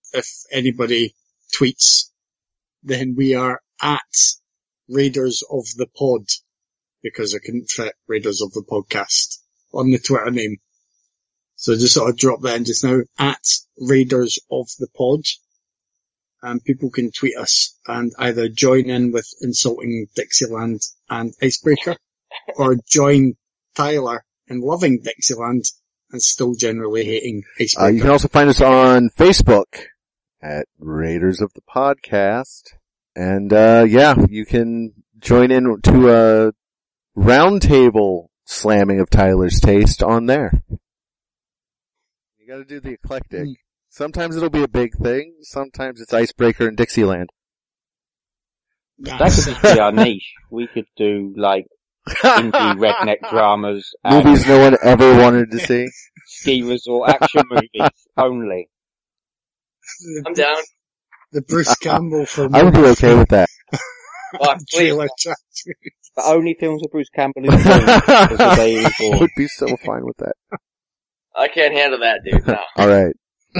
if anybody tweets, then we are at Raiders of the Pod, because I couldn't fit Raiders of the Podcast on the Twitter name. So just sort of drop that in just now, at Raiders of the Pod. And people can tweet us and either join in with insulting Dixieland and Icebreaker, or join Tyler in loving Dixieland and still generally hating Icebreaker. You can also find us on Facebook at Raiders of the Podcast. And, you can join in to a roundtable slamming of Tyler's taste on there. You gotta do the eclectic. Sometimes it'll be a big thing, sometimes it's Icebreaker and Dixieland. That could just be our niche. We could do, like, indie redneck dramas. Movies no one ever wanted to see. Ski resort action movies only. I'm down. The Bruce Campbell film. I would be okay with that. Oh, please. The only films with Bruce Campbell is The Day He Was I would be so fine with that. I can't handle that, dude. No. Alright.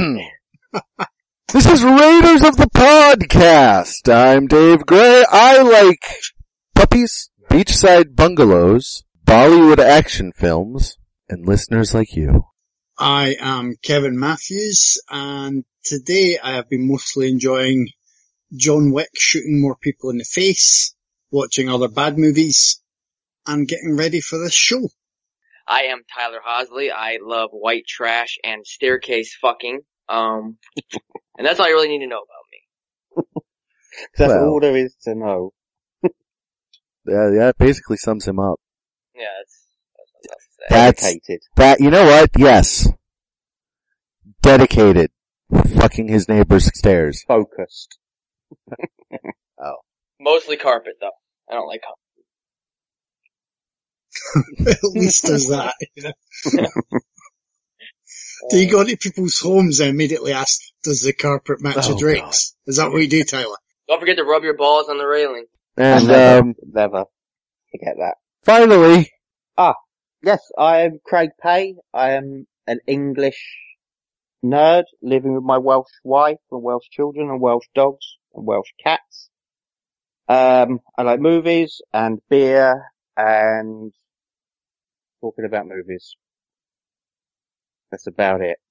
This is Raiders of the Podcast. I'm Dave Gray. I like puppies, beachside bungalows, Bollywood action films, and listeners like you. I am Kevin Matthews, and today I have been mostly enjoying John Wick shooting more people in the face, watching other bad movies, and getting ready for this show. I am Tyler Hosley. I love white trash and staircase fucking. And that's all you really need to know about me. That's all there is to know. Yeah, that basically sums him up. Yeah, that's dedicated. You know what? Yes. Dedicated. Fucking his neighbor's stairs. Focused. Oh. Mostly carpet, though. I don't like carpet. At least there's that. You know? Do you go into people's homes and immediately ask, does the carpet match the drinks? God. Is that what you do, Tyler? Don't forget to rub your balls on the railing. And, never forget that. Finally. Yes, I am Craig Pay. I am an English nerd living with my Welsh wife and Welsh children and Welsh dogs and Welsh cats. I like movies and beer and talking about movies. That's about it.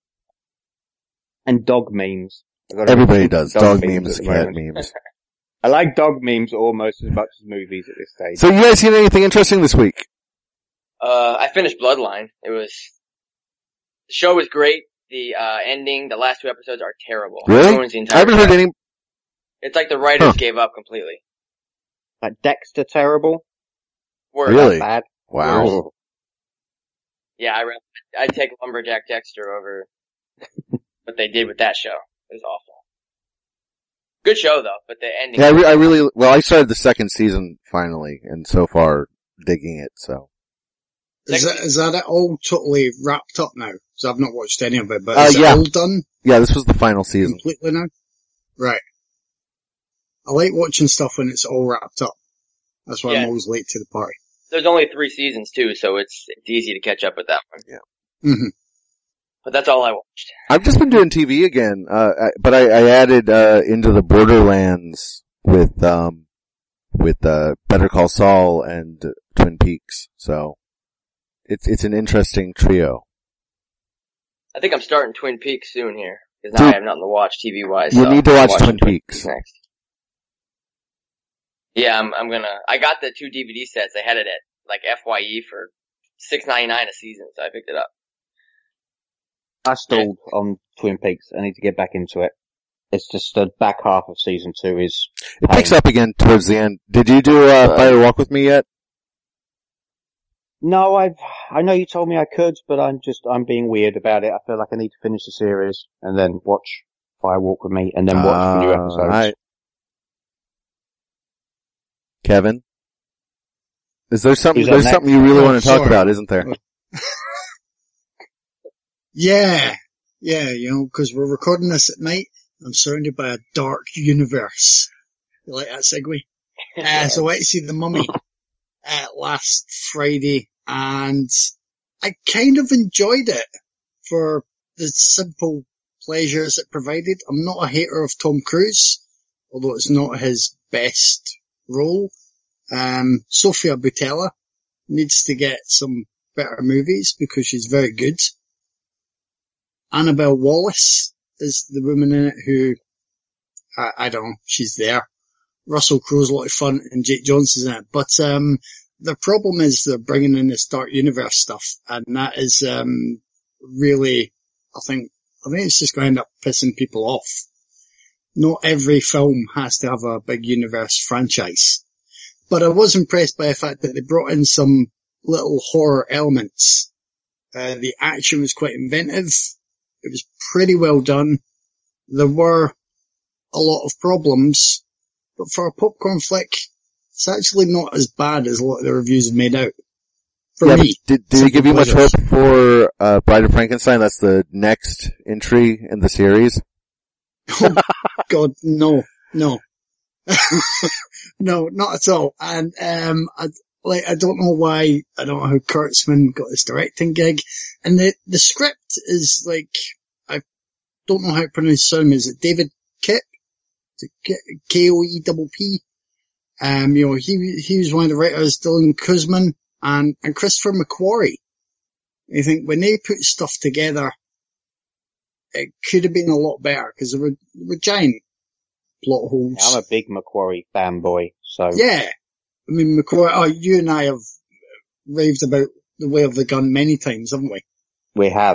And dog memes. Everybody does. Dog memes, cat memes. I like dog memes almost as much as movies at this stage. So you guys seen anything interesting this week? I finished Bloodline. The show was great. The ending, the last 2 episodes are terrible. Really? I haven't heard any. It's like the writers gave up completely. Like Dexter terrible? Word. Really? Bad. Wow. Word. Yeah, I'd take Lumberjack Dexter over what they did with that show. It was awful. Good show though, but the ending. Yeah, I started the second season finally, and so far digging it, so. Is that it all totally wrapped up now? So I've not watched any of it, but is it all done? Yeah, this was the final season. Completely now? Right. I like watching stuff when it's all wrapped up. That's why I'm always late to the party. There's only 3 seasons too, so it's easy to catch up with that one. Yeah. Mm-hmm. But that's all I watched. I've just been doing TV again, but I added, into the Borderlands with Better Call Saul and Twin Peaks, so it's an interesting trio. I think I'm starting Twin Peaks soon here, because now I have nothing to watch TV-wise. You need to watch Twin Peaks next. Yeah, I got the 2 DVD sets. They had it at, like, FYE for $6.99 a season, so I picked it up. I stalled on Twin Peaks. I need to get back into it. It's just the back half of season 2 is... It picks up again towards the end. Did you do, Fire Walk With Me yet? No, I know you told me I could, but I'm being weird about it. I feel like I need to finish the series and then watch Fire Walk With Me and then watch the new episodes. Right. Kevin? There's something you really want to talk about, isn't there? Yeah, cause we're recording this at night. I'm surrounded by a dark universe. You like that segue? So I went to see The Mummy, last Friday, and I kind of enjoyed it for the simple pleasures it provided. I'm not a hater of Tom Cruise, although it's not his best role. Sophia Boutella needs to get some better movies because she's very good. Annabelle Wallis is the woman in it who, I don't know, she's there. Russell Crowe's a lot of fun and Jake Jones is in it. But, the problem is they're bringing in this Dark Universe stuff, and that is, really, I think it's just going to end up pissing people off. Not every film has to have a big universe franchise. But I was impressed by the fact that they brought in some little horror elements. The action was quite inventive. It was pretty well done. There were a lot of problems, but for a popcorn flick, it's actually not as bad as a lot of the reviews have made out. For me. Did it give you much hope for Bride of Frankenstein? That's the next entry in the series. Oh, God, no. No, not at all. And, I don't know why, I don't know how Kurtzman got his directing gig. And the script is like, I don't know how to pronounce his surname. Is it David Koepp? Koepp? He was one of the writers, Dylan Kuzman and Christopher McQuarrie. I think when they put stuff together, it could have been a lot better because there were giant plot holes. I'm a big McQuarrie fanboy, so. Yeah. I mean, McQuarrie, you and I have raved about The Way of the Gun many times, haven't we? We have.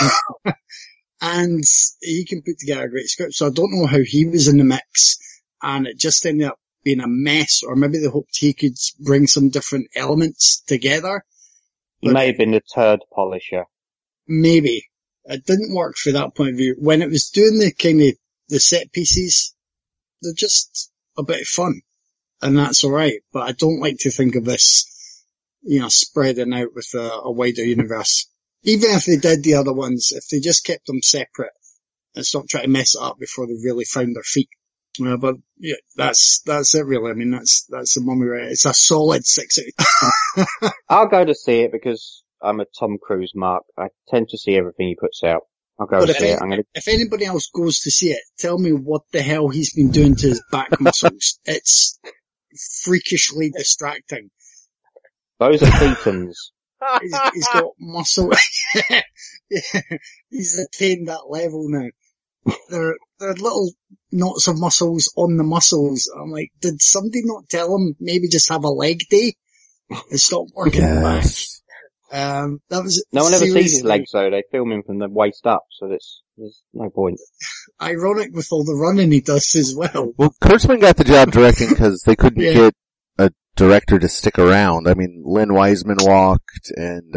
And he can put together a great script, so I don't know how he was in the mix, and it just ended up being a mess, or maybe they hoped he could bring some different elements together. He may have been the turd polisher. Maybe. It didn't work for that point of view. When it was doing the set pieces, they're just a bit of fun. And that's alright, but I don't like to think of this, spreading out with a wider universe. Even if they did the other ones, if they just kept them separate and stopped trying to mess it up before they really found their feet. But yeah, that's it really. I mean, that's the Mummy Ride. It's a solid 6 out. I'll go to see it because I'm a Tom Cruise mark. I tend to see everything he puts out. I'll go to see it. If anybody else goes to see it, tell me what the hell he's been doing to his back muscles. It's freakishly distracting. Those are thetans. He's got muscle. Yeah, he's attained that level now. There are little knots of muscles on the muscles. I'm like, did somebody not tell him maybe just have a leg day and stop working back? That was no one ever sees his legs though. They film him from the waist up, so there's no point. Ironic with all the running he does as well. Well, Kurtzman got the job directing because they couldn't get a director to stick around. I mean, Len Wiseman walked, and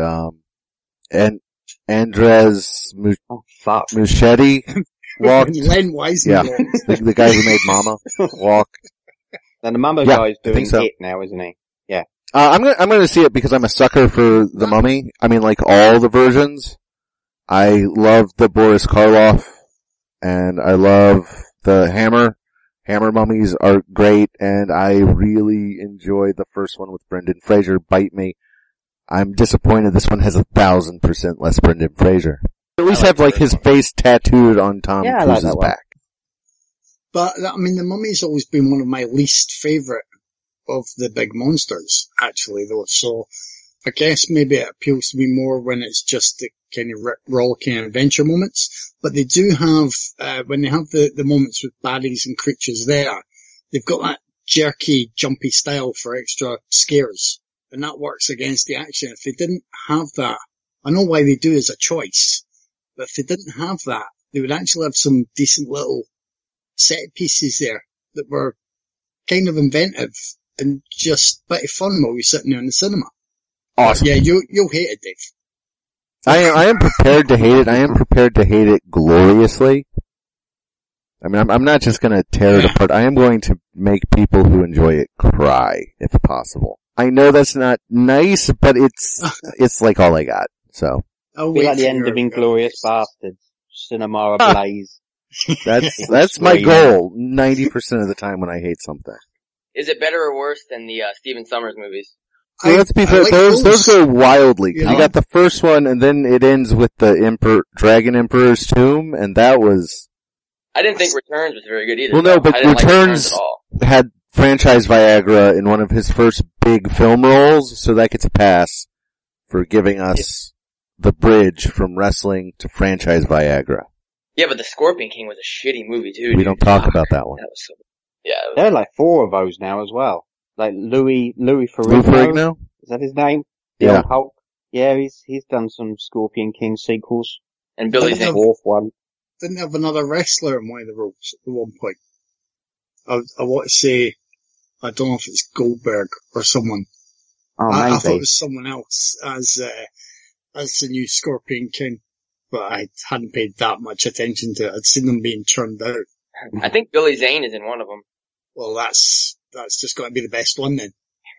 Andres Muschietti walked. Len Wiseman walked. The guy who made Mama walked. And the Mama guy's doing it now, isn't he? Yeah. I'm gonna see it because I'm a sucker for the Mummy. I mean, like all the versions. I love the Boris Karloff, and I love the Hammer. Hammer mummies are great, and I really enjoyed the first one with Brendan Fraser, Bite Me. I'm disappointed this one has 1,000% less Brendan Fraser. At least have like his face tattooed on Tom Cruise's back. But, I mean, the Mummy's always been one of my least favourite of the big monsters, actually, though. So, I guess maybe it appeals to me more when it's just the kind of rollicking adventure moments. But they do have, when they have the moments with baddies and creatures there, they've got that jerky, jumpy style for extra scares. And that works against the action. If they didn't have that, I know why they do as a choice, but if they didn't have that, they would actually have some decent little set pieces there that were kind of inventive and just a bit of fun while you're sitting there in the cinema. Awesome. Yeah, you'll hate it, Dave. I am prepared to hate it. I am prepared to hate it gloriously. I mean, I'm not just gonna tear it apart. I am going to make people who enjoy it cry, if possible. I know that's not nice, but it's like all I got, so. It'll be like the end of Inglourious Bastards. Cinema ablaze. That's my goal 90% of the time when I hate something. Is it better or worse than the Stephen Sommers movies? Well, let's be fair, like those go wildly. 'Cause You know? you got the first one, and then it ends with the Dragon Emperor's tomb, and that was, I didn't think Returns was very good either. well, no, though. but I didn't like Returns at all. had franchise Viagra in one of his first big film roles, so that gets a pass for giving us the bridge from wrestling to franchise Viagra. Yeah, but the Scorpion King was a shitty movie too. We dude. don't talk about that one. That was so. Yeah, it was, There are like 4 of those now as well. Like Louis Lou Ferrigno. Ferrigno? Is that his name? The Yeah. old Hulk. Yeah, he's done some Scorpion King sequels. and Billy Didn't The Zane. have- fourth one. Didn't have another wrestler in one of the roles at one point. I want to say, I don't know if it's Goldberg or someone. Oh, I maybe. thought it was someone else as the new Scorpion King, but I hadn't paid that much attention to it. I'd seen them being churned out. I think Billy Zane is in one of them. Well, that's just got to be the best one then.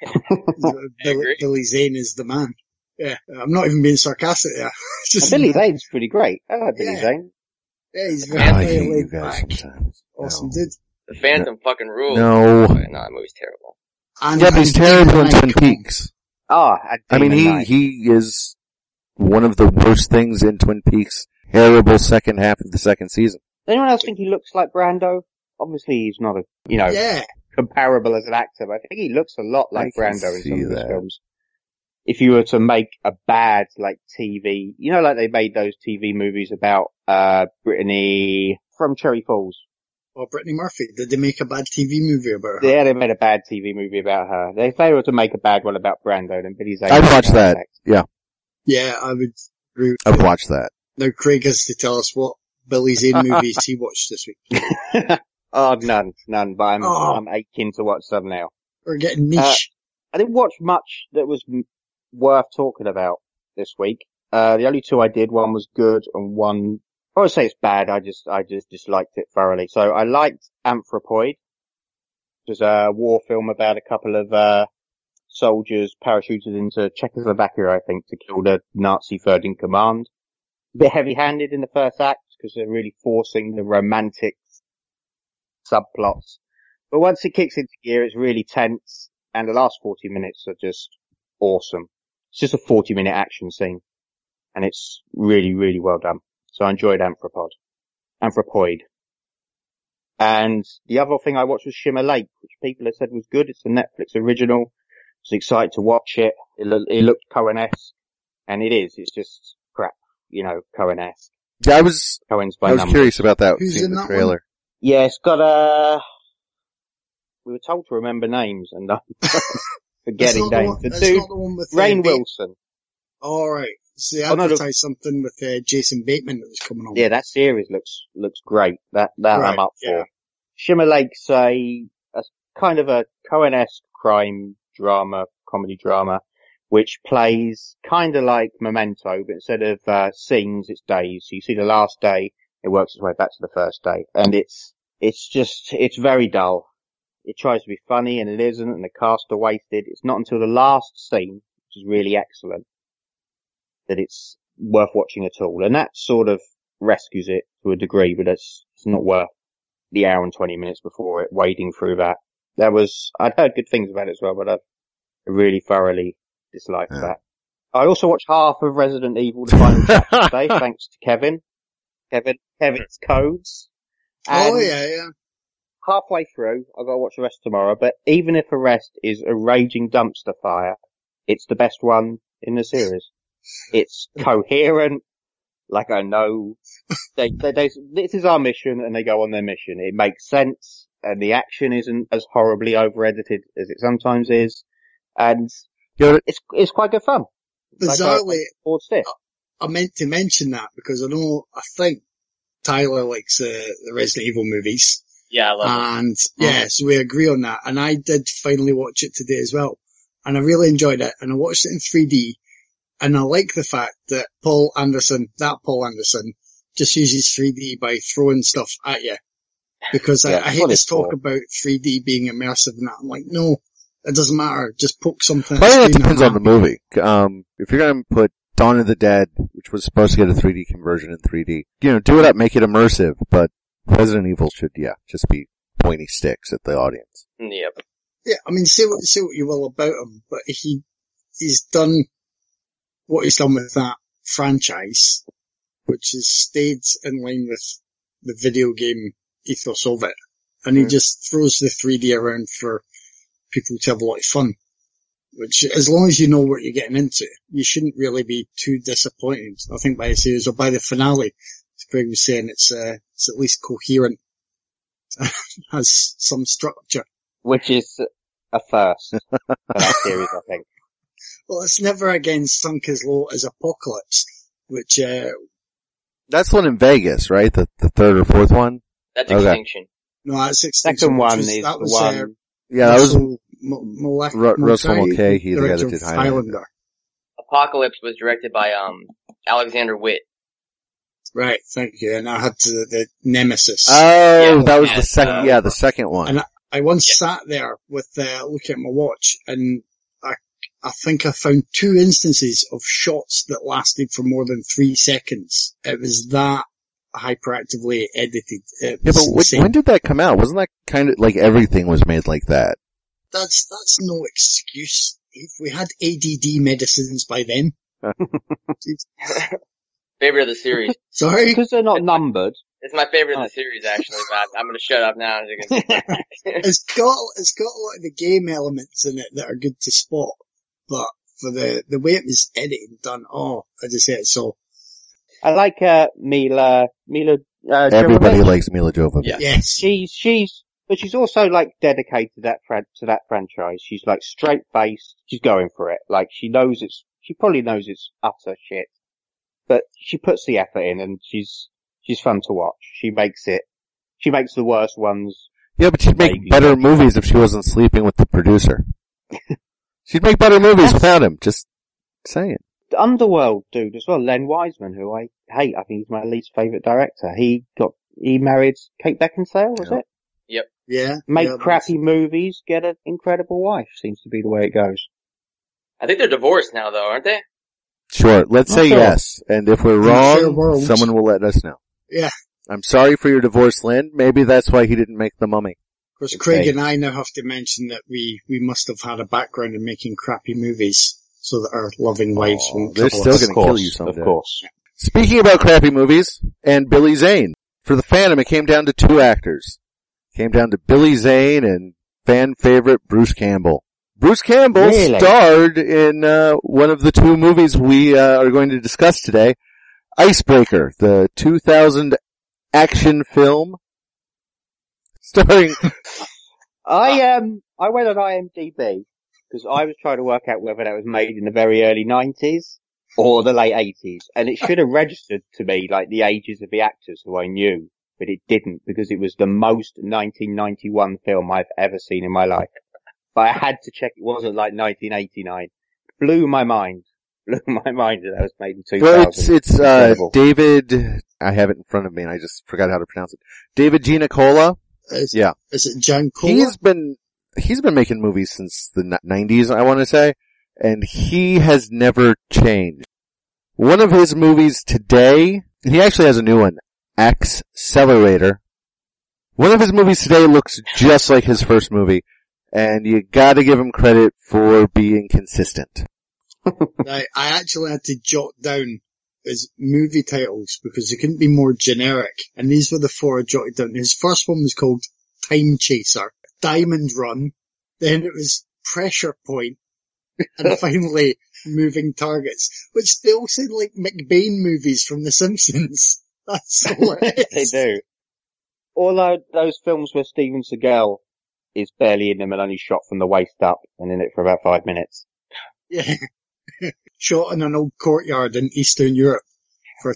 agree. Billy Zane is the man. Yeah, I'm not even being sarcastic there. It's just, Billy Zane's pretty great. I like Billy Yeah. Zane. yeah, he's Oh, very, I very hate you laid guys back. sometimes. Awesome No. dude. The Phantom fucking rules. No. Oh, no, that movie's terrible. And, Yeah, but he's and terrible in Demon Twin Knight, come on. Peaks. Oh, I mean, Demon Knight. he is one of the worst things in Twin Peaks. Terrible second half of the second season. Does anyone else think he looks like Brando? Obviously he's not Yeah, comparable as an actor, but I think he looks a lot like I can Brando in see some of his that. films. If you were to make a bad, like, TV, like they made those TV movies about, Brittany from Cherry Falls. or Brittany Murphy. Did they make a bad TV movie about her? Yeah, they made a bad TV movie about her. If they were to make a bad one about Brando, then Billy Zane. I'd would watch be that. perfect. Yeah, Yeah, I would agree with I'd you. watch that. Now Craig has to tell us what Billy Zane movies he watched this week. Oh, none, but Oh. I'm aching to watch some now. We're getting niche. I didn't watch much that was worth talking about this week. The only 2 I did, one was good and one, I won't say it's bad, I just disliked it thoroughly. So I liked Anthropoid, which is a war film about a couple of, soldiers parachuted into Czechoslovakia, I think, to kill the Nazi third in command. A bit heavy-handed in the first act, because they're really forcing the romantic subplots. But once it kicks into gear, it's really tense, and the last 40 minutes are just awesome. It's just a 40-minute action scene, and it's really, really well done. So I enjoyed Anthropoid. And the other thing I watched was Shimmer Lake, which people have said was good. It's a Netflix original. I was excited to watch it. It looked Coen-esque, and it is. It's just crap, Coen-esque. Yeah, I was Coen's by numbers. curious about that. Who's Seeing in the that trailer. Yeah, it's got we were told to remember names and I'm forgetting It's not the names. one- The it's dude, not the one with Rainn Bateman. Wilson. Alright. So they Oh, no, advertised something with Jason Bateman that was coming on. Yeah, that series looks great. That Right, I'm up yeah. for. Shimmer Lake's a kind of a Coen-esque crime drama, comedy drama, which plays kind of like Memento, but instead of scenes, it's days. So you see the last day, it works its way back to the first day, and it's very dull. It tries to be funny and it isn't, and the cast are wasted. It's not until the last scene, which is really excellent, that it's worth watching at all. And that sort of rescues it to a degree, but it's not worth the hour and 20 minutes before it, wading through that. I'd heard good things about it as well, but I really thoroughly disliked that. I also watched half of Resident Evil The Final Chapter today, thanks to Kevin's codes. Oh, And yeah. halfway through, I've got to watch the rest tomorrow, but even if the rest is a raging dumpster fire, it's the best one in the series. It's coherent, like I know, this is our mission and they go on their mission. It makes sense and the action isn't as horribly over-edited as it sometimes is, and it's quite good fun. Bizarrely, Like I meant to mention that because I think Tyler likes the Resident Evil movies. Yeah, I love it. And yeah, so we agree on that. And I did finally watch it today as well. And I really enjoyed it. And I watched it in 3D. And I like the fact that Paul Anderson just uses 3D by throwing stuff at you. Because Yeah, I hate what this it's talk for. about 3D being immersive and that. I'm like, no, it doesn't matter. Just poke something I at the think it screen depends and on the movie. If you're gonna put Dawn of the Dead, which was supposed to get a 3D conversion in 3D, do it up, make it immersive, but Resident Evil should, just be pointy sticks at the audience. Yep. Yeah, I mean, say what you will about him, but he he's done what he's done with that franchise, which has stayed in line with the video game ethos of it. And he just throws the 3D around for people to have a lot of fun. Which, as long as you know what you're getting into, you shouldn't really be too disappointed. I think by the series or by the finale, as Craig was saying, it's at least coherent, has some structure. Which is a first for that series, I think. Well, it's never again sunk as low as Apocalypse, which, That's one in Vegas, right? The third or fourth one? That's Okay. Extinction. no, that's Extinction. Second one was, is that the was, one. Yeah, that was Russell Mulcahy, the guy that director did of Highlander. Apocalypse was directed by Alexander Witt. Right, thank you. And I had the Nemesis. Oh, Yeah, that was yeah, the second, the second one. And I once sat there with, looking at my watch, and I think I found 2 instances of shots that lasted for more than 3 seconds. It was that hyperactively edited. It Yeah, was but insane. when did that come out? Wasn't that kind of like everything was made like that? That's no excuse. If we had ADD medicines by then. Favorite of the series. Sorry? Because they're not numbered. It's my favorite of the series, actually, but I'm gonna shut up now. As you can see. It's got a lot of the game elements in it that are good to spot, but for the way it was edited and done, I just say it so. I like Mila Everybody Jovovich. likes Mila Jovovich. Yeah. Yes. But she's also like dedicated to that franchise. She's like straight faced. She's going for it. Like she probably knows it's utter shit, but she puts the effort in, and she's fun to watch. She makes the worst ones. Yeah, but she'd make Vaguely. better movies if she wasn't sleeping with the producer. She'd make better movies without him. Just saying. The Underworld dude as well, Len Wiseman, who I hate. I think he's my least favourite director. He married Kate Beckinsale, was Yeah. it? Yeah. Make yeah, crappy movies, get an incredible wife, seems to be the way it goes. I think they're divorced now, though, aren't they? Sure, let's say Sure. yes. And if we're In fair wrong, world. someone will let us know. Yeah. I'm sorry for your divorce, Lynn. Maybe that's why he didn't make The Mummy. Of course, Okay. Craig and I now have to mention that we must have had a background in making crappy movies so that our loving wives won't they're trouble still us. gonna kill you someday. Of course. Speaking about crappy movies, and Billy Zane. For the Phantom, it came down to 2 actors. It came down to Billy Zane and fan favorite Bruce Campbell. Bruce Campbell Really? starred in one of the 2 movies we are going to discuss today. Icebreaker, the 2000 action film starring... I went on IMDb because I was trying to work out whether that was made in the very early 90s or the late 80s, and it should have registered to me like the ages of the actors who I knew, but it didn't because it was the most 1991 film I've ever seen in my life. But I had to check it wasn't like 1989. Blew my mind that that was made in 2000. Well, it's Incredible. David, I have it in front of me and I just forgot how to pronounce it. David Giannicola. Yeah. Is it Jan Cola? He's been making movies since the 90s, I want to say, and he has never changed. One of his movies today, he actually has a new one, Accelerator. One of his movies today looks just like his first movie, and you gotta give him credit for being consistent. Now, I actually had to jot down his movie titles because they couldn't be more generic, and these were the 4 I jotted down. His first one was called Time Chaser, Diamond Run, then it was Pressure Point, and finally Moving Targets, which they all sound like McBain movies from The Simpsons. That's all it They is. do. Although those films where Steven Seagal is barely in them and only shot from the waist up and in it for about 5 minutes. Yeah. Shot in an old courtyard in Eastern Europe for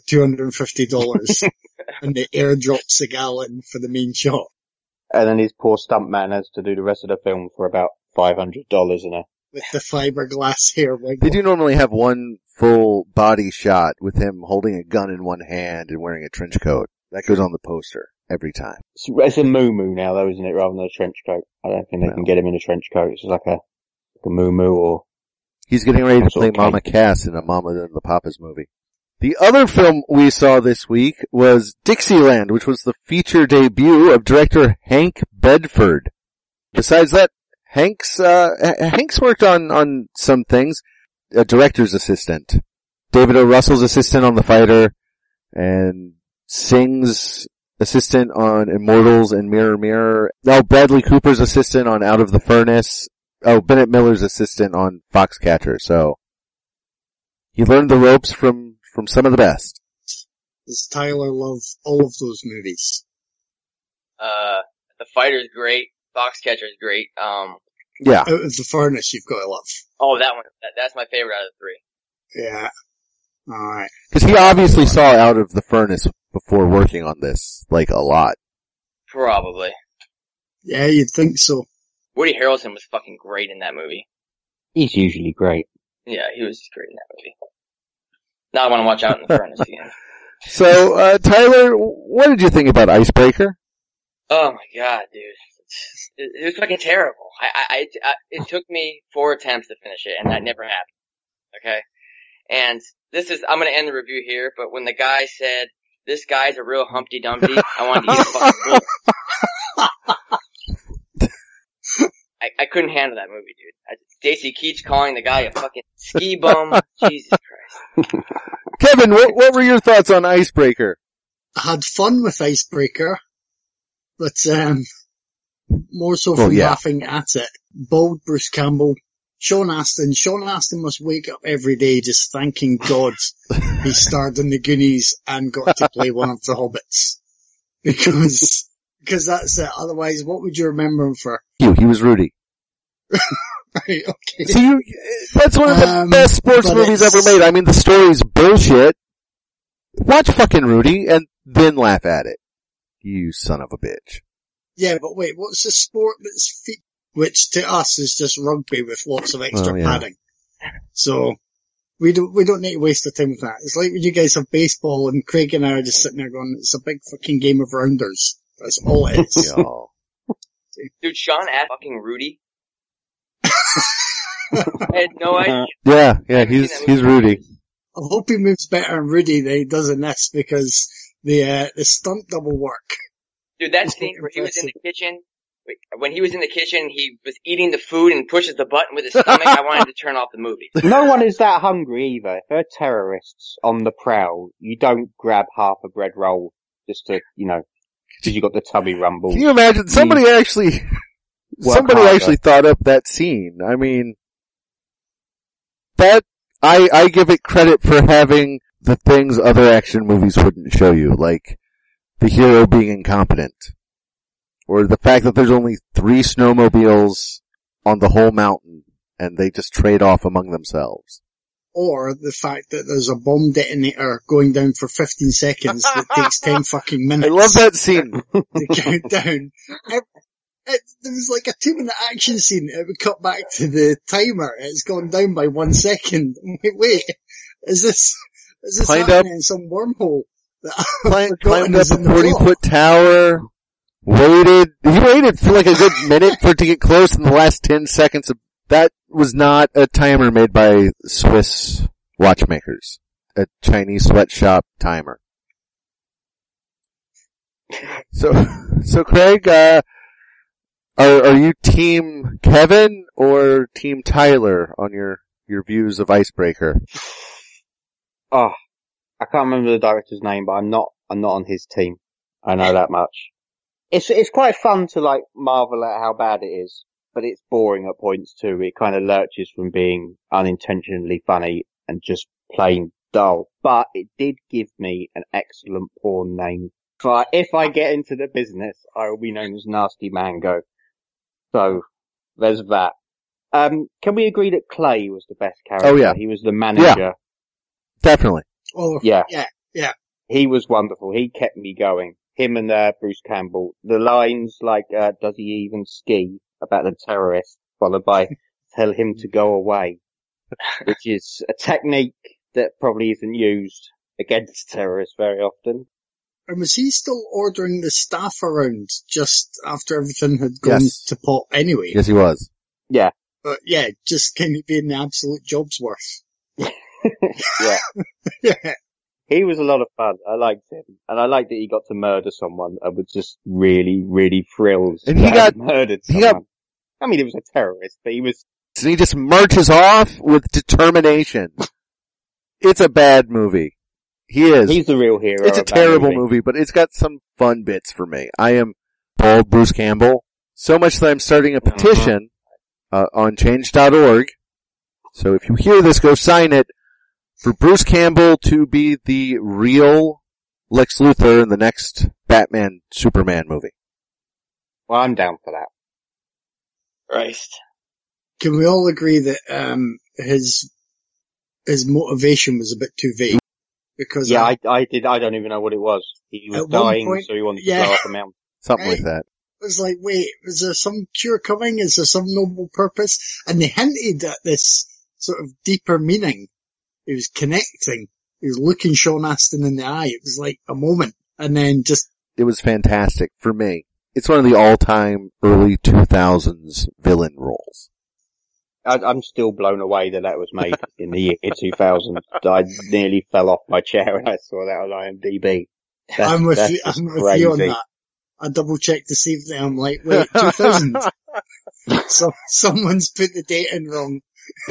$250 and they airdrop Seagal in for the main shot. And then his poor stuntman has to do the rest of the film for about $500 in a... With the fiberglass hair wig. They do normally have one full body shot with him holding a gun in one hand and wearing a trench coat. That goes on the poster every time. It's a moo-moo now though, isn't it, rather than a trench coat? I don't think they can get him in a trench coat. It's just like a moo-moo or... He's getting ready to play Mama Cass in a Mama and the Papas movie. The other film we saw this week was Dixieland, which was the feature debut of director Hank Bedford. Besides that, Hank's worked on some things. a director's assistant. David O. Russell's assistant on The Fighter, and Singh's assistant on Immortals and Mirror Mirror. Oh, Bradley Cooper's assistant on Out of the Furnace. Oh, Bennett Miller's assistant on Foxcatcher. So he learned the ropes from some of the best. Does Tyler love all of those movies? The Fighter's great. Foxcatcher's great. Yeah. Out of the Furnace, you've got to love. Oh, that one. That's my favorite out of the three. Yeah. Alright. Because he obviously saw Out of the Furnace before working on this, like, a lot. Probably. Yeah, you'd think so. Woody Harrelson was fucking great in that movie. He's usually great. Yeah, he was great in that movie. Now I want to watch Out in the Furnace again. So, Tyler, what did you think about Icebreaker? Oh my god, dude. It was fucking terrible. It took me 4 attempts to finish it, and that never happened. Okay? And I'm gonna end the review here, but when the guy said, this guy's a real Humpty Dumpty, I wanted to use a fucking bullet. I couldn't handle that movie, dude. Stacy Keach calling the guy a fucking ski bum. Jesus Christ. Kevin, what were your thoughts on Icebreaker? I had fun with Icebreaker, but, more so from laughing at it. Bald Bruce Campbell, Sean Astin must wake up every day just thanking God he starred in the Goonies and got to play one of the Hobbits. Because that's it. Otherwise, what would you remember him for? He was Rudy. Right, okay. So that's one of the best sports movies ever made. I mean, the story's bullshit. Watch fucking Rudy and then laugh at it. You son of a bitch. Yeah, but wait, what's the sport that's which to us is just rugby with lots of extra padding. So, we don't need to waste our time with that. It's like when you guys have baseball and Craig and I are just sitting there going, it's a big fucking game of rounders. That's all it is. Dude, Sean asked fucking Rudy. I had no idea. Yeah, he's Rudy. I hope he moves better in Rudy than he does in this because the stunt double work. Dude, that scene where he was in the kitchen, when he was in the kitchen, he was eating the food and pushes the button with his stomach, I wanted to turn off the movie. No one is that hungry either. If they're terrorists on the prowl, you don't grab half a bread roll just to, because you got the tummy rumble. Can you imagine? Somebody actually thought up that scene. I mean, that, I give it credit for having the things other action movies wouldn't show you, like the hero being incompetent. Or the fact that there's only 3 snowmobiles on the whole mountain, and they just trade off among themselves. Or the fact that there's a bomb detonator going down for 15 seconds that takes 10 fucking minutes. I love that scene. To count down. There was like a 2-minute action scene. It would cut back to the timer. It's gone down by 1 second. Wait, is this happening in some wormhole? Climbed up a 40-foot tower. He waited for like a good minute for it to get close in the last 10 seconds. That was not a timer made by Swiss watchmakers. A Chinese sweatshop timer. So Craig, are you team Kevin or team Tyler on your views of Icebreaker? Oh, I can't remember the director's name, but I'm not on his team. I know that much. It's quite fun to like marvel at how bad it is, but it's boring at points too. It kind of lurches from being unintentionally funny and just plain dull. But it did give me an excellent porn name. If I get into the business, I will be known as Nasty Mango. So, there's that. Can we agree that Clay was the best character? Oh yeah. He was the manager. Yeah, definitely. Oh, yeah. Yeah. He was wonderful. He kept me going. Him and Bruce Campbell. The lines like, does he even ski about the terrorist, followed by tell him to go away, which is a technique that probably isn't used against terrorists very often. And was he still ordering the staff around just after everything had gone to pot anyway? Yes, he was. Yeah. But yeah, just kind of being the absolute job's worth. Yeah. Yeah. He was a lot of fun. I liked him. And I liked that he got to murder someone and was just really, really thrilled. And he got murdered someone. I mean, he was a terrorist, but he was and he just marches off with determination. It's a bad movie. He is. He's the real hero. It's a of that terrible movie, but it's got some fun bits for me. I am bald Bruce Campbell, so much that I'm starting a petition on change.org. So if you hear this, go sign it for Bruce Campbell to be the real Lex Luthor in the next Batman Superman movie. Well, I'm down for that. Christ. Can we all agree that his motivation was a bit too vague? Because Yeah, I don't even know what it was. He was At one dying, point- so he wanted yeah. to blow up a mountain. Something Right. like that. it was like, wait, is there some cure coming? Is there some noble purpose? And they hinted at this sort of deeper meaning. He was connecting. He was looking Sean Astin in the eye. It was like a moment. And then just, It was fantastic for me. It's one of the all-time early 2000s villain roles. I'm still blown away that was made in the year 2000. I nearly fell off my chair when I saw that on IMDb. I'm with that's you, just I'm with you on crazy. that. I double checked this evening. I'm like, wait, 2000. So someone's put the date in wrong.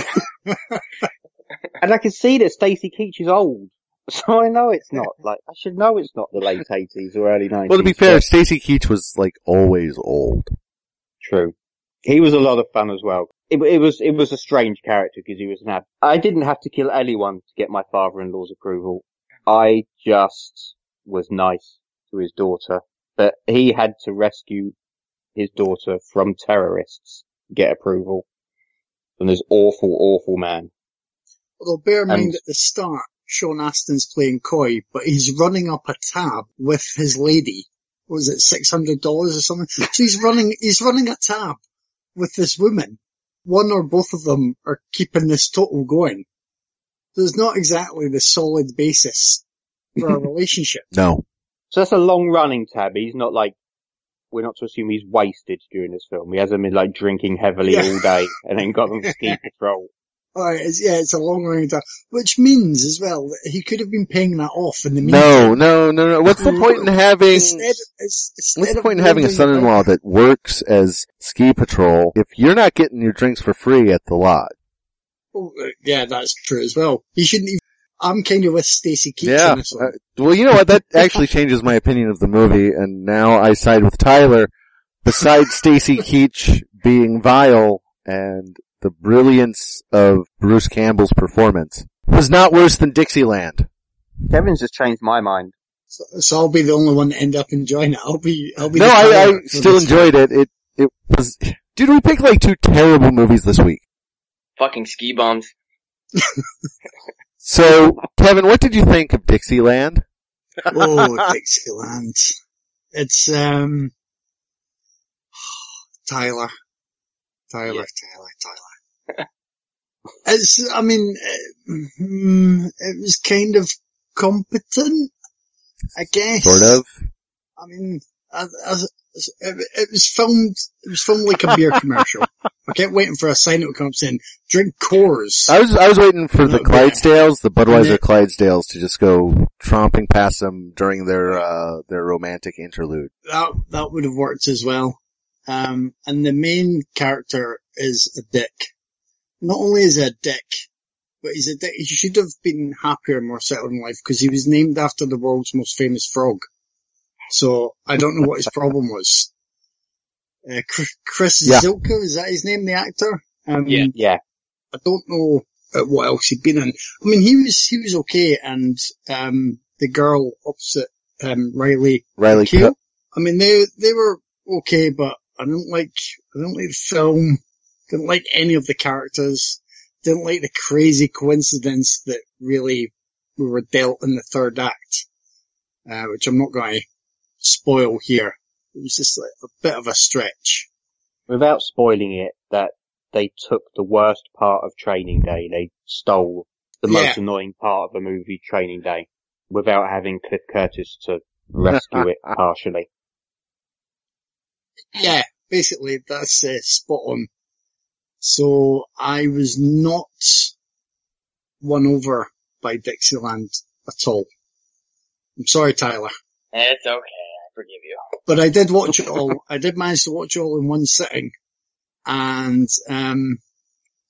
And I can see that Stacey Keach is old. So I know it's not, like, I should know it's not the late 80s or early 90s. Well, to be fair, but- Stacey Keach was like always old. True. He was a lot of fun as well. It was a strange character because he was I didn't have to kill anyone to get my father-in-law's approval. I just was nice to his daughter, but he had to rescue his daughter from terrorists to get approval from this awful, awful man. Although bear in mind And- at the start, Sean Astin's playing coy, but he's running up a tab with his lady. What was it, $600 or something? So he's running a tab with this woman. One or both of them are keeping this total going. So it's not exactly the solid basis for a relationship. No. So that's a long-running tab. He's not like, we're not to assume he's wasted during this film. He hasn't been like drinking heavily Yeah. all day and then got on ski patrol. Alright, it's a long running tab. Which means as well that he could have been paying that off in the meantime. No. What's the point in having, Instead what's the of point in having a building son-in-law that works as ski patrol if you're not getting your drinks for free at the lodge? Oh, yeah, that's true as well. He shouldn't even, I'm kind of with Stacey Keach Yeah. on this one. Well, you know what? That actually changes my opinion of the movie, and now I side with Tyler. Besides Stacey Keach being vile and the brilliance of Bruce Campbell's performance was not worse than Dixieland. Kevin's just changed my mind. So I'll be the only one to end up enjoying it. I'll be No, the I pilot for still this enjoyed it. It was, dude, we picked like two terrible movies this week. Fucking ski bums. So, Kevin, what did you think of Dixieland? Oh, Dixieland. It's, Tyler. It's, I mean, it was kind of competent, I guess. Sort of. I mean, it was filmed like a beer commercial. I kept waiting for a sign that would come up saying, drink Coors. I was waiting for the No, Clydesdales, the Budweiser Yeah. Clydesdales to just go tromping past them during their romantic interlude. That would have worked as well. And the main character is a dick. Not only is he a dick, but he's a dick. He should have been happier and more settled in life because he was named after the world's most famous frog. So I don't know what his problem was. Chris Yeah. Zilka, is that his name, the actor? Yeah. Yeah. I don't know what else he'd been in. I mean, he was okay, and the girl opposite Riley Keough. Keough. I mean, they were okay, but I didn't like the film. Didn't like any of the characters. Didn't like the crazy coincidence that really we were dealt in the third act, which I'm not going to spoil here. It was just like a bit of a stretch. Without spoiling it, that they took the worst part of Training Day. They stole the most annoying part of the movie Training Day without having Cliff Curtis to rescue it partially. Yeah, basically that's spot on. So I was not won over by Dixieland at all. I'm sorry, Tyler. It's okay. I forgive you. But I did watch it all. I did manage to watch it all in one sitting. And,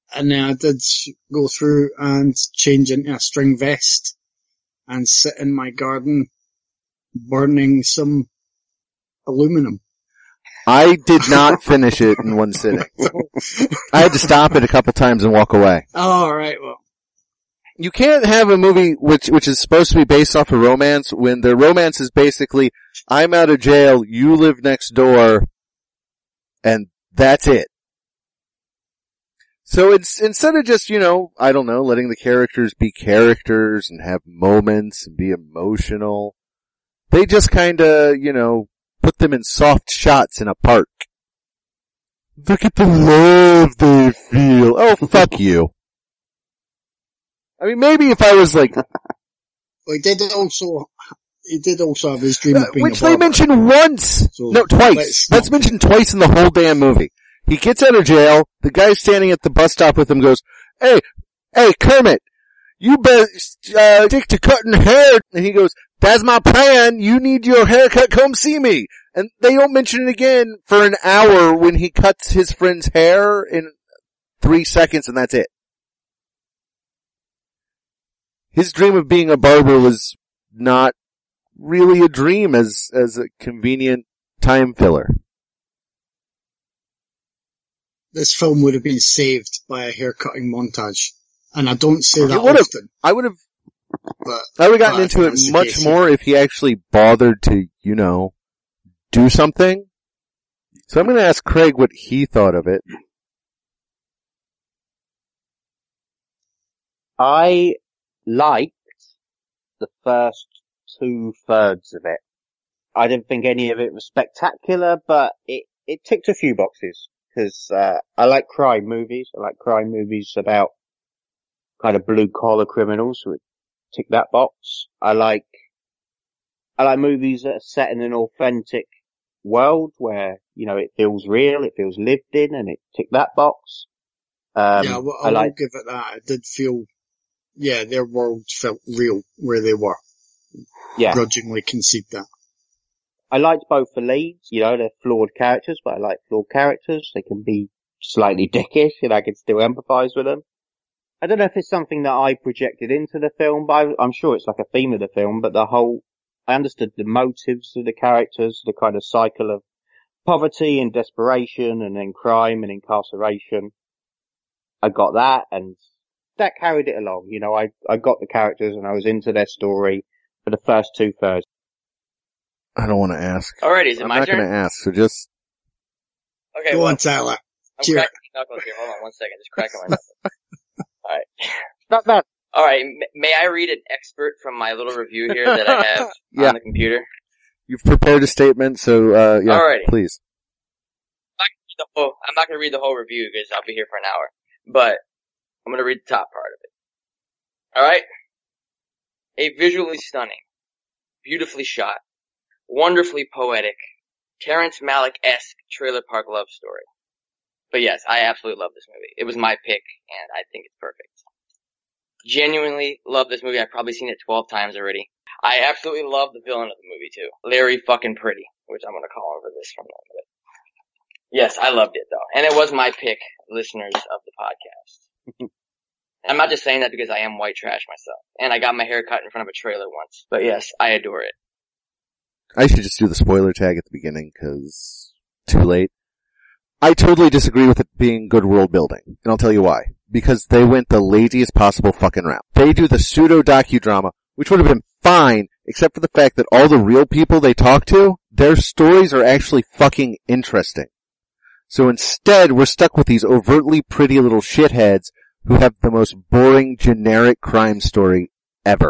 And then I did go through and change into a string vest and sit in my garden burning some aluminum. I did not finish it in one sitting. I had to stop it a couple times and walk away. Oh, right, well. You can't have a movie which is supposed to be based off of romance when the romance is basically, I'm out of jail, you live next door, and that's it. So it's, instead of just, I don't know, letting the characters be characters and have moments and be emotional, they just kinda, put them in soft shots in a park. Look at the love they feel. Oh, fuck you. I mean, maybe if I was like... Well, he did also have his dream of being which a barber. they mentioned once! So No, twice. That's mentioned twice in the whole damn movie. He gets out of jail, the guy standing at the bus stop with him goes, Hey, Kermit, you better, stick to cutting hair. And he goes, that's my plan, you need your haircut, come see me. And they don't mention it again for an hour when he cuts his friend's hair in 3 seconds and that's it. His dream of being a barber was not really a dream as a convenient time filler. This film would have been saved by a haircutting montage. And I don't say that would've. often. I would have But gotten into it much more if he actually bothered to, do something. So I'm going to ask Craig what he thought of it. I liked the first 2/3 of it. I didn't think any of it was spectacular, but it ticked a few boxes. Because I like crime movies. I like crime movies about kind of blue collar criminals, so it tick that box. I like movies that are set in an authentic world where, it feels real, it feels lived in, and it tick that box. I will give it that. It did feel, their world felt real where they were. Yeah. Grudgingly concede that. I liked both the leads, they're flawed characters, but I like flawed characters. They can be slightly dickish and I can still empathise with them. I don't know if it's something that I projected into the film, but I'm sure it's like a theme of the film, but I understood the motives of the characters, the kind of cycle of poverty and desperation and then crime and incarceration. I got that and that carried it along. I got the characters and I was into their story for the first 2/3. I don't want to ask. Alright, is it my turn? I'm not going to ask, so just... Okay, Go on, Tyler. I'm cracking my knuckles here. Hold on 1 second. Just cracking my knuckles. Alright. Not bad. Alright, may I read an expert from my little review here that I have on the computer? You've prepared a statement, so, Alrighty. Please. I'm not going to read the whole review because I'll be here for an hour. But I'm going to read the top part of it. Alright? A visually stunning, beautifully shot, wonderfully poetic, Terrence Malick-esque trailer park love story. But yes, I absolutely love this movie. It was my pick, and I think it's perfect. Genuinely love this movie. I've probably seen it 12 times already. I absolutely love the villain of the movie too. Larry fucking Pretty, which I'm gonna call over this from now on. Yes, I loved it though. And it was my pick, listeners of the podcast. I'm not just saying that because I am white trash myself. And I got my hair cut in front of a trailer once. But yes, I adore it. I should just do the spoiler tag at the beginning, cause too late. I totally disagree with it being good world building, and I'll tell you why. Because they went the laziest possible fucking route. They do the pseudo docudrama, which would have been fine, except for the fact that all the real people they talk to, their stories are actually fucking interesting. So instead, we're stuck with these overtly pretty little shitheads who have the most boring, generic crime story ever.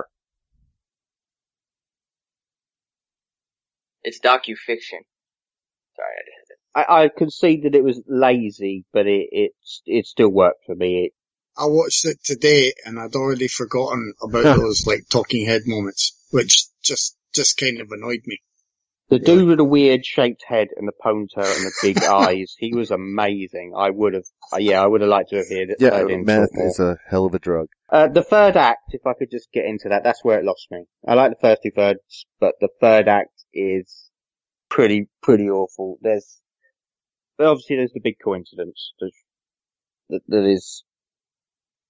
It's docu-fiction. Sorry, I did it. I concede that it was lazy, but it still worked for me. I watched it today and I'd already forgotten about those talking head moments, which just kind of annoyed me. The dude with the weird shaped head and the ponytail and the big eyes, he was amazing. I would have liked to have heard it. Yeah, meth is a hell of a drug. The third act, if I could just get into that, that's where it lost me. I like the first 2/3, but the third act is pretty awful. Obviously there's the big coincidence that is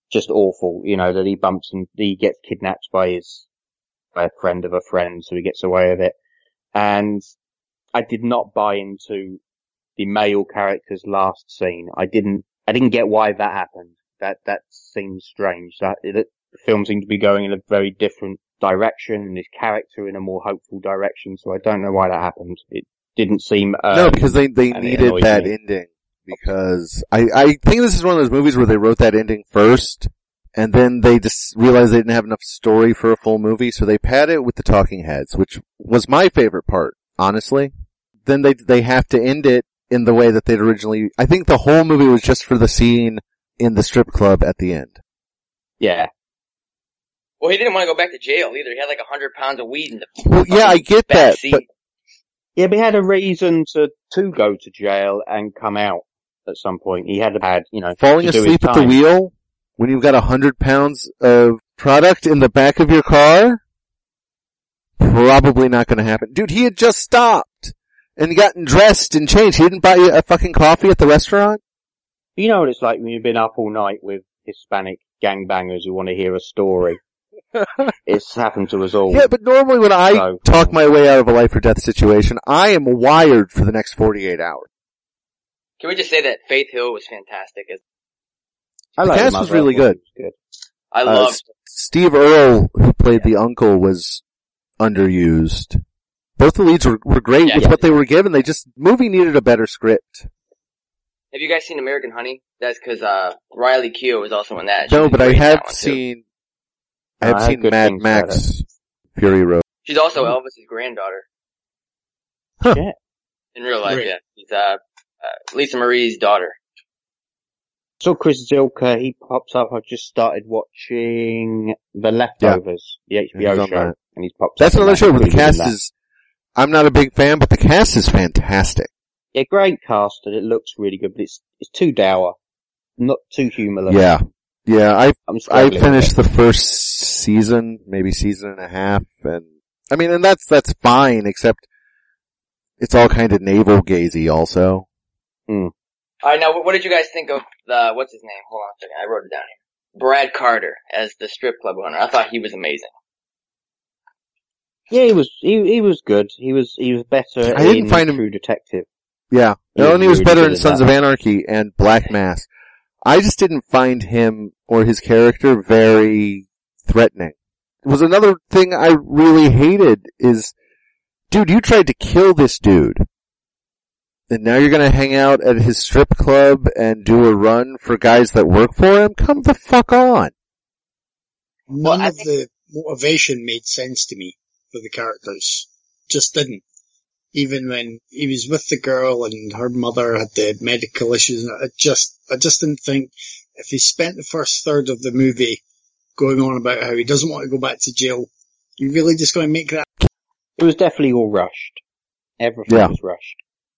just awful, that he bumps and he gets kidnapped by a friend of a friend, so he gets away with it. And I did not buy into the male character's last scene. I didn't get why that happened. That seems strange. The film seemed to be going in a very different direction, and his character in a more hopeful direction, so I don't know why that happened. It didn't seem, no, because they needed that ending. Because I think this is one of those movies where they wrote that ending first, and then they just realized they didn't have enough story for a full movie, so they padded it with the talking heads, which was my favorite part, honestly. Then they have to end it in the way that they'd originally, I think the whole movie was just for the scene in the strip club at the end. Yeah. Well, he didn't want to go back to jail either. He had like 100 pounds of weed in the Well, yeah, I get that, seat. but Yeah, but he had a reason to go to jail and come out at some point. He had, falling to do asleep his at the time. wheel when you've got 100 pounds of product in the back of your car? Probably not gonna happen. Dude, he had just stopped and gotten dressed and changed. He didn't buy a fucking coffee at the restaurant? You know what it's like when you've been up all night with Hispanic gangbangers who want to hear a story. It's happened to us all. Yeah, but normally when I talk my way out of a life or death situation, I am wired for the next 48 hours. Can we just say that Faith Hill was fantastic? I The like cast him. was really good. I loved Steve Earle, who played the uncle, was underused. Both the leads were great with what they were given. Movie needed a better script. Have you guys seen American Honey? That's because Riley Keough was also in that. No, but I have seen Mad Max Fury Road. She's also Elvis's granddaughter. Huh. Yeah. In real life, yeah. She's Lisa Marie's daughter. So Chris Zilka, he pops up. I've just started watching The Leftovers, the HBO show, and he's popped up. That's another show where the cast is, I'm not a big fan, but the cast is fantastic. Yeah, great cast, and it looks really good, but it's too dour. Not too humorless. Yeah. Yeah, I finished with the first season, maybe season and a half, and that's fine, except it's all kind of navel-gazy also. Alright, now what did you guys think of what's his name? Hold on a second, I wrote it down here. Brad Carter as the strip club owner. I thought he was amazing. Yeah, he was good. He was better I didn't find him True Detective. Yeah. He He was really better good in at Sons that. of Anarchy and Black Mass. I just didn't find him or his character very threatening. It was another thing I really hated is, dude, you tried to kill this dude. And now you're gonna hang out at his strip club and do a run for guys that work for him? Come the fuck on. None of the motivation made sense to me for the characters. Just didn't. Even when he was with the girl and her mother had the medical issues, I just didn't think if he spent the first third of the movie going on about how he doesn't want to go back to jail, you really just going to make that? It was definitely all rushed. Everything was rushed.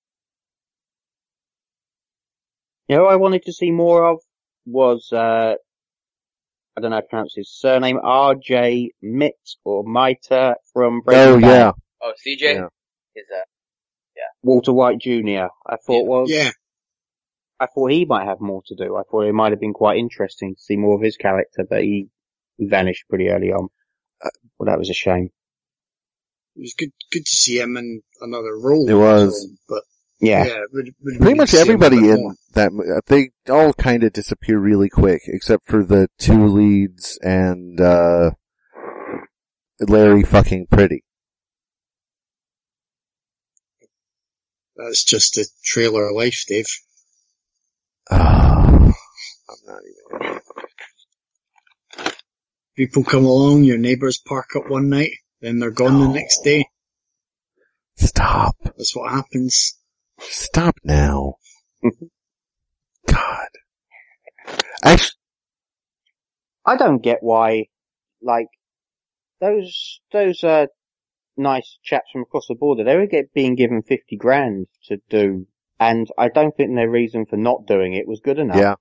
You know what I wanted to see more of was, I don't know how to pronounce his surname, R.J. Mitt or Miter from Breaking Bad. Yeah. Oh, CJ? Yeah. Is Walter White Jr. I thought Yeah. I thought he might have more to do. I thought it might have been quite interesting to see more of his character, but he vanished pretty early on. Well, that was a shame. It was good to see him in another role. It was. So, but Yeah. would Pretty much see him a everybody bit in more. that, they all kind of disappear really quick, except for the two leads and, Larry fucking Pretty. That's just a trailer life, Dave. I'm not even. People come along, your neighbours park up one night, then they're gone the next day. Stop. That's what happens. Stop now. God. Actually, I don't get why, like, those nice chaps from across the border, they were being given 50 grand to do, and I don't think their reason for not doing it was good enough. yeah.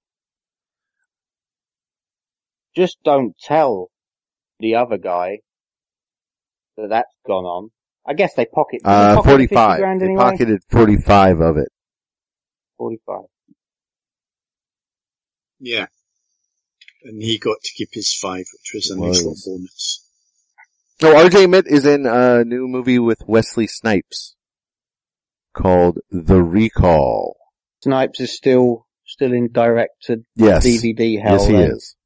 Just don't tell the other guy that that's gone on. I guess they pocketed 50 45. grand They anyway. pocketed 45 of it. 45. Yeah. And he got to keep his 5, which was a nice little bonus. Oh, RJ Mitt is in a new movie with Wesley Snipes called The Recall. Snipes is still in direct-to Yes. DVD hell. Yes, he then. is.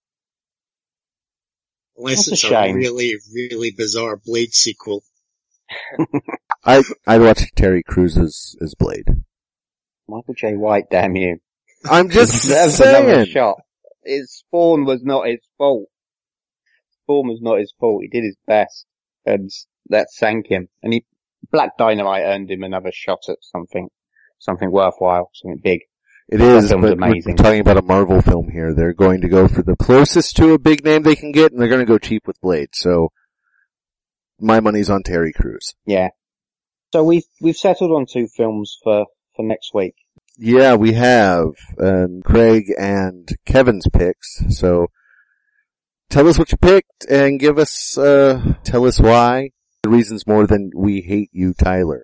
Unless That's a it's a shame. really, really bizarre Blade sequel. I'd watch Terry Crews as Blade. Michael J. White, damn you. I'm just Deserves another saying. shot. His Spawn was not his fault. Spawn was not his fault. He did his best, and that sank him. And Black Dynamite earned him another shot at something worthwhile, something big. It is, film's but we're amazing. talking about a Marvel film here. They're going to go for the closest to a big name they can get, and they're going to go cheap with Blade. So, my money's on Terry Crews. Yeah. So we've settled on 2 films for next week. Yeah, we have Craig and Kevin's picks. So, tell us what you picked and tell us why. The reasons more than we hate you, Tyler.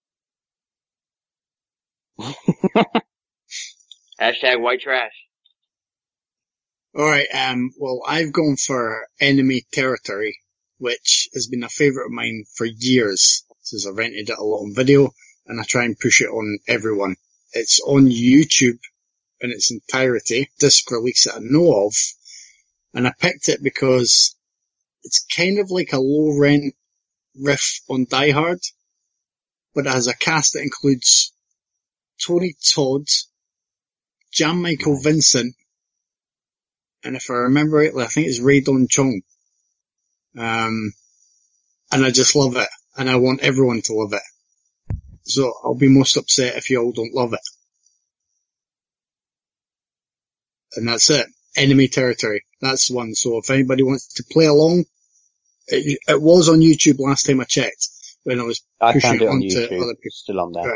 Hashtag white trash. Alright, well, I've gone for Enemy Territory, which has been a favourite of mine for years, since I rented it a lot on video, and I try and push it on everyone. It's on YouTube in its entirety, disc release that I know of, and I picked it because it's kind of like a low rent riff on Die Hard, but it has a cast that includes Tony Todd, Jan Michael Vincent, and if I remember rightly, I think it's Ray Don Chong. And I just love it, and I want everyone to love it. So I'll be most upset if you all don't love it. And that's it. Enemy Territory. That's the one. So if anybody wants to play along, it was on YouTube last time I checked, when I was I pushing found it it on onto YouTube. other people. It's still on there.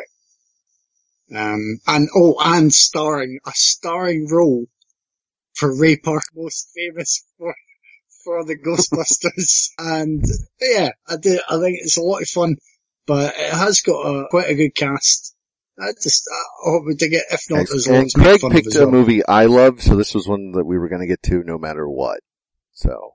Right. And starring role for Ray Park, most famous for the Ghostbusters. And yeah, I think it's a lot of fun, but it has got quite a good cast. I hope we dig it, if not, there's And lots to make Craig fun of picked as a well. movie I love, so this was one that we were going to get to no matter what. So.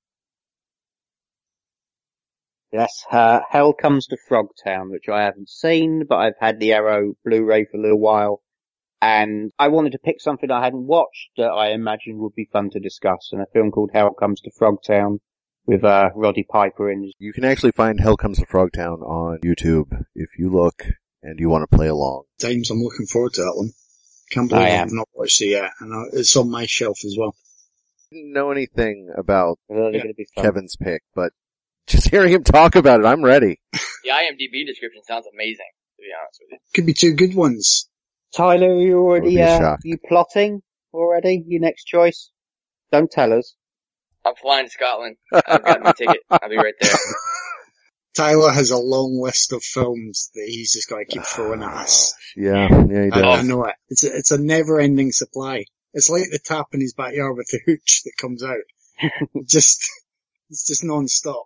Yes, Hell Comes to Frogtown, which I haven't seen, but I've had the Arrow Blu-ray for a little while, and I wanted to pick something I hadn't watched that I imagined would be fun to discuss, and a film called Hell Comes to Frogtown with Roddy Piper in. You can actually find Hell Comes to Frogtown on YouTube if you look and you want to play along. Times I'm looking forward to that one. Can't believe I've not watched it yet, and it's on my shelf as well. Didn't know anything about Really gonna be fun. Kevin's pick, but just hearing him talk about it, I'm ready. The IMDb description sounds amazing, to be honest with you. Could be 2 good ones. Tyler, are you already, be a shock. you plotting already? Your next choice? Don't tell us. I'm flying to Scotland. I've got my ticket. I'll be right there. Tyler has a long list of films that he's just got to keep throwing at us. Yeah, he does. I know it. It's a never-ending supply. It's like the tap in his backyard with the hooch that comes out. It's just non-stop.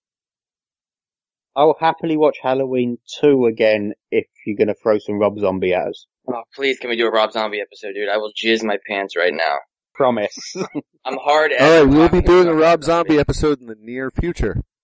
I'll happily watch Halloween 2 again if you're gonna throw some Rob Zombie at us. Oh, please, can we do a Rob Zombie episode, dude? I will jizz my pants right now. Promise. I'm hard at Alright, we'll be doing a Rob Zombie episode in the near future.